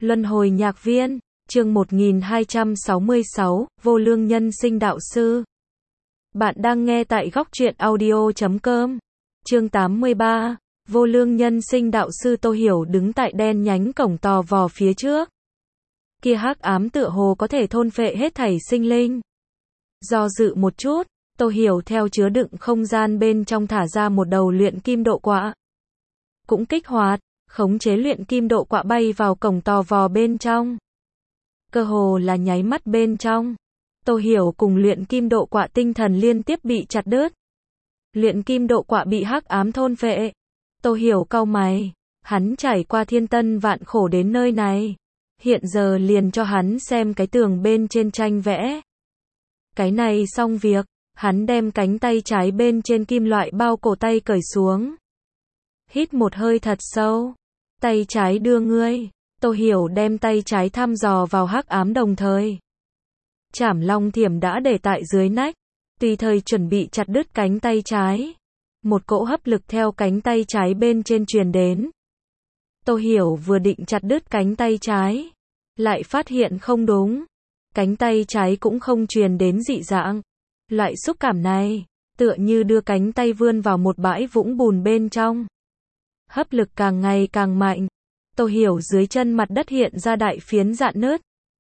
Luân hồi nhạc viên, chương 1266, Vô Lương Nhân Sinh Đạo Sư. Bạn đang nghe tại góc truyện audio.com. Chương 83, Vô Lương Nhân Sinh Đạo Sư. Tô Hiểu đứng tại đen nhánh cổng tò vò phía trước. Kia hắc ám tựa hồ có thể thôn phệ hết thảy sinh linh. Do dự một chút, Tô Hiểu theo chứa đựng không gian bên trong thả ra một đầu luyện kim độ quạ. Cũng kích hoạt, khống chế luyện kim độ quạ bay vào cổng tò vò bên trong. Cơ hồ là nháy mắt bên trong, Tô Hiểu cùng luyện kim độ quạ tinh thần liên tiếp bị chặt đứt. Luyện kim độ quạ bị hắc ám thôn phệ. Tô Hiểu cau mày, hắn trải qua thiên tân vạn khổ đến nơi này, hiện giờ liền cho hắn xem cái tường bên trên tranh vẽ. Cái này xong việc, hắn đem cánh tay trái bên trên kim loại bao cổ tay cởi xuống. Hít một hơi thật sâu, tay trái đưa ngươi. Tô Hiểu đem tay trái thăm dò vào hắc ám đồng thời. Trảm long thiểm đã để tại dưới nách, tùy thời chuẩn bị chặt đứt cánh tay trái. Một cỗ hấp lực theo cánh tay trái bên trên truyền đến. Tô Hiểu vừa định chặt đứt cánh tay trái, lại phát hiện không đúng. Cánh tay trái cũng không truyền đến dị dạng. Loại xúc cảm này, tựa như đưa cánh tay vươn vào một bãi vũng bùn bên trong. Hấp lực càng ngày càng mạnh. Tô Hiểu dưới chân mặt đất hiện ra đại phiến rạn nứt.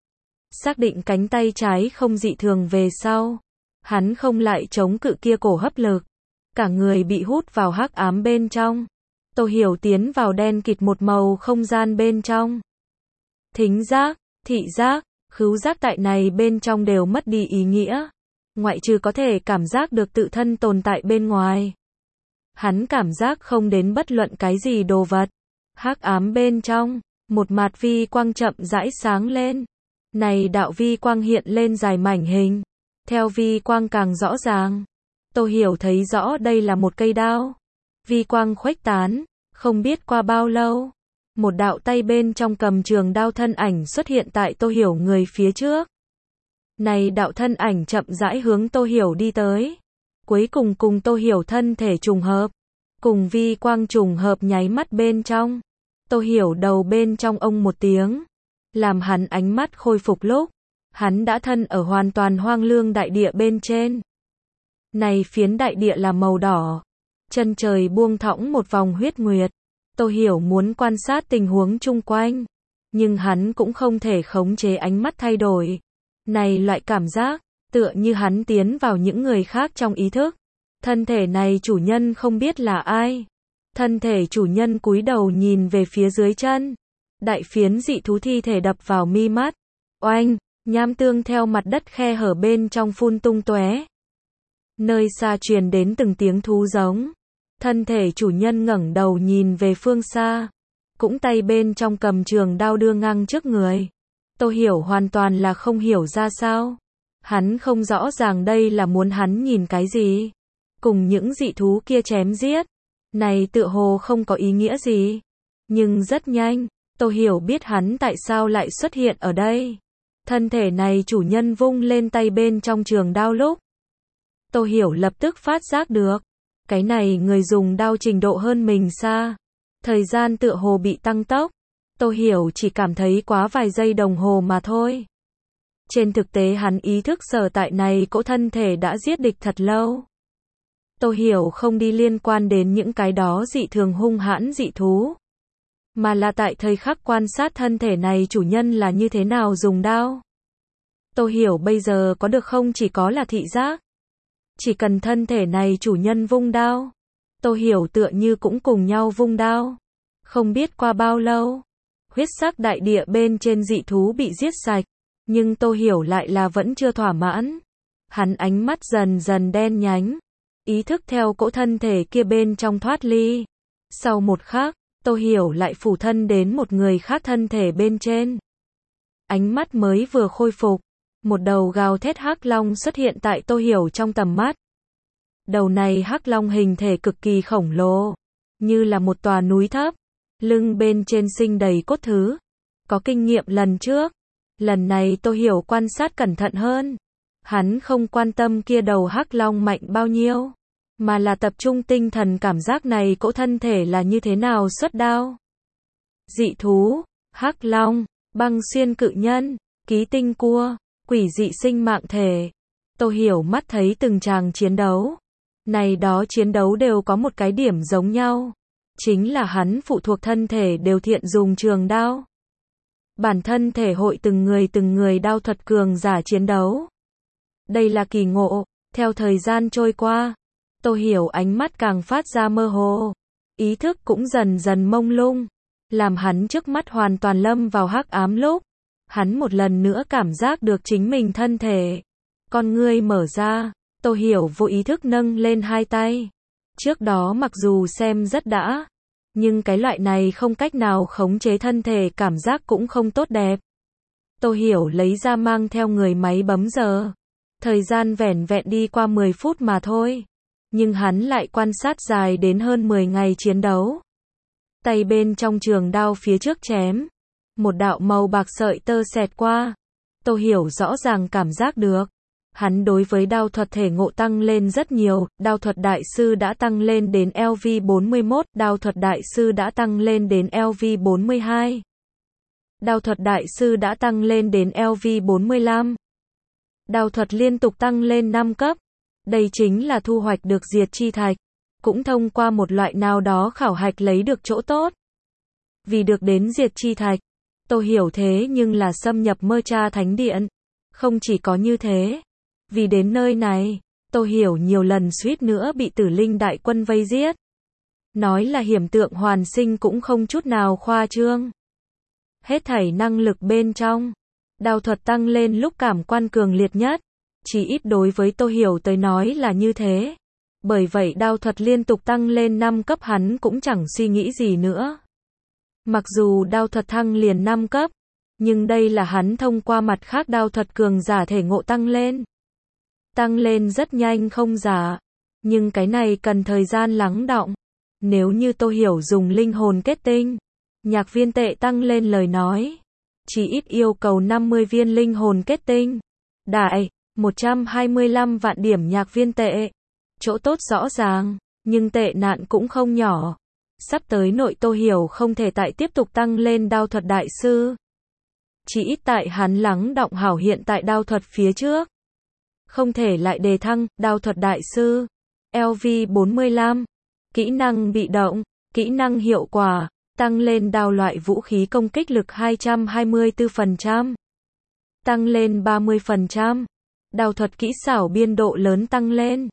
Xác định cánh tay trái không dị thường về sau, hắn không lại chống cự kia cổ hấp lực. Cả người bị hút vào hắc ám bên trong. Tô Hiểu tiến vào đen kịt một màu không gian bên trong. Thính giác, thị giác, khứu giác tại này bên trong đều mất đi ý nghĩa. Ngoại trừ có thể cảm giác được tự thân tồn tại bên ngoài. Hắn cảm giác không đến bất luận cái gì đồ vật. Hắc ám bên trong, một mạt vi quang chậm rãi sáng lên. Này đạo vi quang hiện lên dài mảnh hình. Theo vi quang càng rõ ràng, Tô Hiểu thấy rõ đây là một cây đao. Vi quang khuếch tán, không biết qua bao lâu, một đạo tay bên trong cầm trường đao thân ảnh xuất hiện tại Tô Hiểu người phía trước. Này đạo thân ảnh chậm rãi hướng Tô Hiểu đi tới. Cuối cùng cùng Tô Hiểu thân thể trùng hợp. Cùng vi quang trùng hợp nháy mắt bên trong. Tô Hiểu đầu bên trong ông một tiếng. Làm hắn ánh mắt khôi phục lúc. Hắn đã thân ở hoàn toàn hoang lương đại địa bên trên. Này phiến đại địa là màu đỏ. Chân trời buông thõng một vòng huyết nguyệt. Tô Hiểu muốn quan sát tình huống chung quanh. Nhưng hắn cũng không thể khống chế ánh mắt thay đổi. Này loại cảm giác, tựa như hắn tiến vào những người khác trong ý thức. Thân thể này chủ nhân không biết là ai. Thân thể chủ nhân cúi đầu nhìn về phía dưới chân. Đại phiến dị thú thi thể đập vào mi mắt. Oanh, nham tương theo mặt đất khe hở bên trong phun tung tóe. Nơi xa truyền đến từng tiếng thú giống. Thân thể chủ nhân ngẩng đầu nhìn về phương xa. Cũng tay bên trong cầm trường đao đưa ngang trước người. Tô Hiểu hoàn toàn là không hiểu ra sao. Hắn không rõ ràng đây là muốn hắn nhìn cái gì. Cùng những dị thú kia chém giết. Này tựa hồ không có ý nghĩa gì. Nhưng rất nhanh, Tô Hiểu biết hắn tại sao lại xuất hiện ở đây. Thân thể này chủ nhân vung lên tay bên trong trường đao lúc. Tô Hiểu lập tức phát giác được. Cái này người dùng đao trình độ hơn mình xa. Thời gian tựa hồ bị tăng tốc. Tô Hiểu chỉ cảm thấy quá vài giây đồng hồ mà thôi. Trên thực tế hắn ý thức sở tại này cỗ thân thể đã giết địch thật lâu. Tô Hiểu không đi liên quan đến những cái đó dị thường hung hãn dị thú. Mà là tại thời khắc quan sát thân thể này chủ nhân là như thế nào dùng đao. Tô Hiểu bây giờ có được không chỉ có là thị giác. Chỉ cần thân thể này chủ nhân vung đao. Tô Hiểu tựa như cũng cùng nhau vung đao. Không biết qua bao lâu. Huyết sắc đại địa bên trên dị thú bị giết sạch. Nhưng Tô Hiểu lại là vẫn chưa thỏa mãn. Hắn ánh mắt dần dần đen nhánh. Ý thức theo cỗ thân thể kia bên trong thoát ly. Sau một khắc, Tô Hiểu lại phủ thân đến một người khác thân thể bên trên. Ánh mắt mới vừa khôi phục. Một đầu gào thét hắc long xuất hiện tại Tô Hiểu trong tầm mắt. Đầu này hắc long hình thể cực kỳ khổng lồ. Như là một tòa núi thấp. Lưng bên trên sinh đầy cốt thứ. Có kinh nghiệm lần trước. Lần này Tô Hiểu quan sát cẩn thận hơn. Hắn không quan tâm kia đầu hắc long mạnh bao nhiêu. Mà là tập trung tinh thần cảm giác này cỗ thân thể là như thế nào xuất đao. Dị thú, hắc long, băng xuyên cự nhân, ký tinh cua, quỷ dị sinh mạng thể. Tô Hiểu mắt thấy từng tràng chiến đấu. Này đó chiến đấu đều có một cái điểm giống nhau. Chính là hắn phụ thuộc thân thể đều thiện dùng trường đao. Bản thân thể hội từng người đao thuật cường giả chiến đấu. Đây là kỳ ngộ. Theo thời gian trôi qua, Tô Hiểu ánh mắt càng phát ra mơ hồ. Ý thức cũng dần dần mông lung. Làm hắn trước mắt hoàn toàn lâm vào hắc ám lúc. Hắn một lần nữa cảm giác được chính mình thân thể. Con ngươi mở ra, Tô Hiểu vô ý thức nâng lên hai tay. Trước đó mặc dù xem rất đã, nhưng cái loại này không cách nào khống chế thân thể cảm giác cũng không tốt đẹp. Tô Hiểu lấy ra mang theo người máy bấm giờ. Thời gian vẻn vẹn đi qua 10 phút mà thôi. Nhưng hắn lại quan sát dài đến hơn 10 ngày chiến đấu. Tay bên trong trường đao phía trước chém. Một đạo màu bạc sợi tơ xẹt qua. Tô Hiểu rõ ràng cảm giác được. Hắn đối với đao thuật thể ngộ tăng lên rất nhiều, đao thuật đại sư đã tăng lên đến LV41, đao thuật đại sư đã tăng lên đến LV42. Đao thuật đại sư đã tăng lên đến LV45. Đao thuật liên tục tăng lên 5 cấp. Đây chính là thu hoạch được diệt chi thạch, cũng thông qua một loại nào đó khảo hạch lấy được chỗ tốt. Vì được đến diệt chi thạch, Tô Hiểu thế nhưng là xâm nhập Mơ Cha Thánh Điện. Không chỉ có như thế, vì đến nơi này, Tô Hiểu nhiều lần suýt nữa bị Tử Linh đại quân vây giết. Nói là hiểm tượng hoàn sinh cũng không chút nào khoa trương. Hết thảy năng lực bên trong, đao thuật tăng lên lúc cảm quan cường liệt nhất. Chỉ ít đối với Tô Hiểu tới nói là như thế. Bởi vậy đao thuật liên tục tăng lên 5 cấp hắn cũng chẳng suy nghĩ gì nữa. Mặc dù đao thuật thăng liền 5 cấp, nhưng đây là hắn thông qua mặt khác đao thuật cường giả thể ngộ tăng lên. Tăng lên rất nhanh không giả, nhưng cái này cần thời gian lắng đọng. Nếu như Tô Hiểu dùng linh hồn kết tinh, nhạc viên tệ tăng lên lời nói, chỉ ít yêu cầu 50 viên linh hồn kết tinh. Đại, 125 vạn điểm nhạc viên tệ. Chỗ tốt rõ ràng, nhưng tệ nạn cũng không nhỏ. Sắp tới nội Tô Hiểu không thể tại tiếp tục tăng lên đao thuật đại sư. Chỉ ít tại hắn lắng đọng hảo hiện tại đao thuật phía trước. Không thể lại đề thăng, đao thuật đại sư. LV45. Kỹ năng bị động, kỹ năng hiệu quả, tăng lên đao loại vũ khí công kích lực 224%. Tăng lên 30%. Đao thuật kỹ xảo biên độ lớn tăng lên.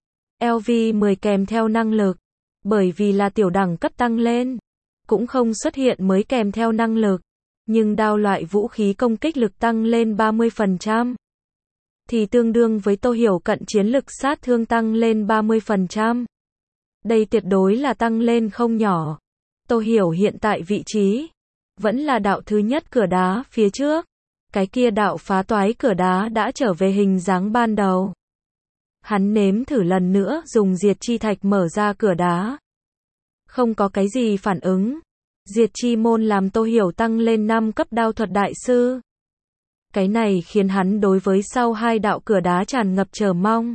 LV10 kèm theo năng lực. Bởi vì là tiểu đẳng cấp tăng lên, cũng không xuất hiện mới kèm theo năng lực. Nhưng đao loại vũ khí công kích lực tăng lên 30%. Thì tương đương với Tô Hiểu cận chiến lực sát thương tăng lên 30%. Đây tuyệt đối là tăng lên không nhỏ. Tô Hiểu hiện tại vị trí vẫn là đạo thứ nhất cửa đá phía trước. Cái kia đạo phá toái cửa đá đã trở về hình dáng ban đầu. Hắn nếm thử lần nữa dùng diệt chi thạch mở ra cửa đá. Không có cái gì phản ứng. Diệt chi môn làm Tô Hiểu tăng lên 5 cấp đao thuật đại sư. Cái này khiến hắn đối với sau hai đạo cửa đá tràn ngập chờ mong.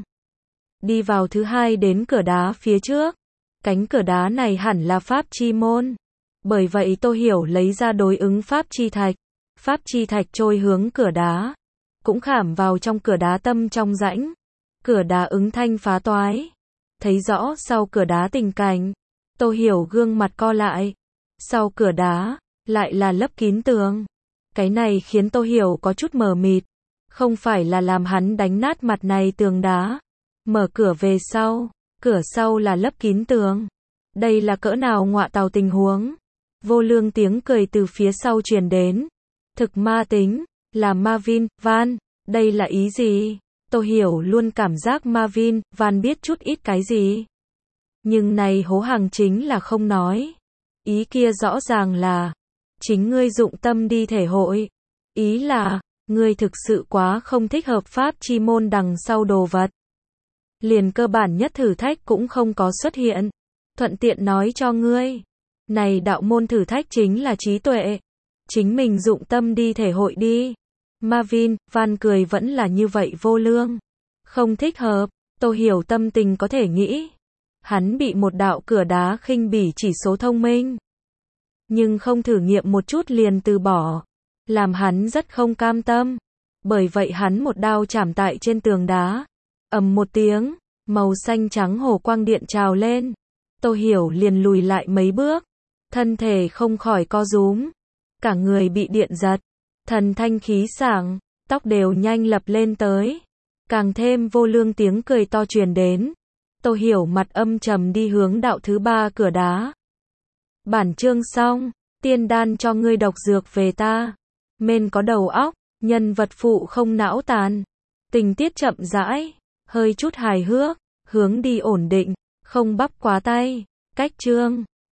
Đi vào thứ hai đến cửa đá phía trước. Cánh cửa đá này hẳn là pháp chi môn. Bởi vậy Tô Hiểu lấy ra đối ứng pháp chi thạch. Pháp chi thạch trôi hướng cửa đá. Cũng khảm vào trong cửa đá tâm trong rãnh. Cửa đá ứng thanh phá toái. Thấy rõ sau cửa đá tình cảnh. Tô Hiểu gương mặt co lại. Sau cửa đá, lại là lấp kín tường. Cái này khiến Tô Hiểu có chút mờ mịt. Không phải là làm hắn đánh nát mặt này tường đá. Mở cửa về sau. Cửa sau là lấp kín tường. Đây là cỡ nào ngọa tào tình huống. Vô lương tiếng cười từ phía sau truyền đến. Thực ma tính, là Marvin, Van, đây là ý gì? Tô Hiểu luôn cảm giác Marvin, Van biết chút ít cái gì. Nhưng này hố hàng chính là không nói. Ý kia rõ ràng là, chính ngươi dụng tâm đi thể hội. Ý là, ngươi thực sự quá không thích hợp pháp chi môn đằng sau đồ vật. Liền cơ bản nhất thử thách cũng không có xuất hiện. Thuận tiện nói cho ngươi. Này đạo môn thử thách chính là trí tuệ. Chính mình dụng tâm đi thể hội đi. Marvin, Van cười vẫn là như vậy vô lương. Không thích hợp, Tô Hiểu tâm tình có thể nghĩ. Hắn bị một đạo cửa đá khinh bỉ chỉ số thông minh. Nhưng không thử nghiệm một chút liền từ bỏ. làm hắn rất không cam tâm. Bởi vậy hắn một đao chảm tại trên tường đá. Ầm một tiếng, màu xanh trắng hồ quang điện trào lên. Tô Hiểu liền lùi lại mấy bước, thân thể không khỏi co rúm, cả người bị điện giật, thần thanh khí sảng, tóc đều nhanh lập lên tới. Càng thêm vô lương tiếng cười to truyền đến. Tô Hiểu mặt âm trầm đi hướng đạo thứ 3 cửa đá. Bản chương xong, tiên đan cho ngươi độc dược về ta. Mên có đầu óc, nhân vật phụ không não tàn. Tình tiết chậm rãi, hơi chút hài hước, hướng đi ổn định, không bắp quá tay. Cách chương